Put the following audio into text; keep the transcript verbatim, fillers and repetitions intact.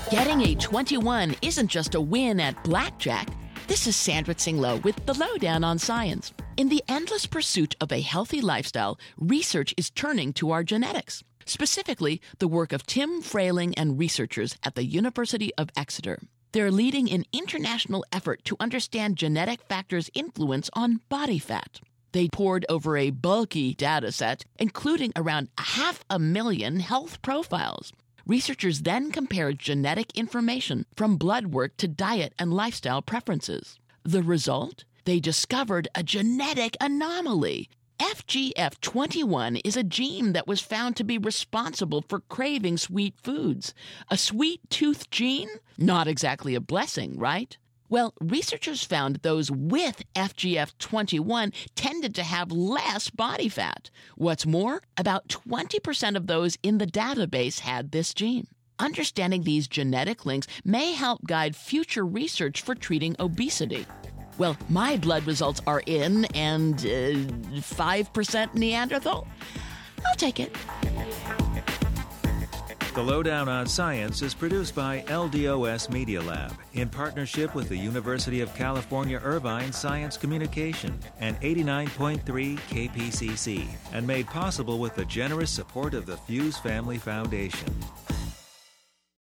Getting a twenty-one isn't just a win at blackjack. This is Sandra Tsinglow with the Lowdown on Science. In the endless pursuit of a healthy lifestyle, research is turning to our genetics. Specifically, the work of Tim Frayling and researchers at the University of Exeter. They're leading an international effort to understand genetic factors' influence on body fat. They pored over a bulky data set, including around half a million health profiles. Researchers then compared genetic information from blood work to diet and lifestyle preferences. The result? They discovered a genetic anomaly. F G F twenty-one is a gene that was found to be responsible for craving sweet foods. A sweet tooth gene? Not exactly a blessing, right? Well, researchers found those with F G F twenty-one tended to have less body fat. What's more, about twenty percent of those in the database had this gene. Understanding these genetic links may help guide future research for treating obesity. Well, my blood results are in, and uh, five percent Neanderthal? I'll take it. The Lowdown on Science is produced by L D O S Media Lab in partnership with the University of California Irvine Science Communication and eighty-nine point three K P C C, and made possible with the generous support of the Fuse Family Foundation.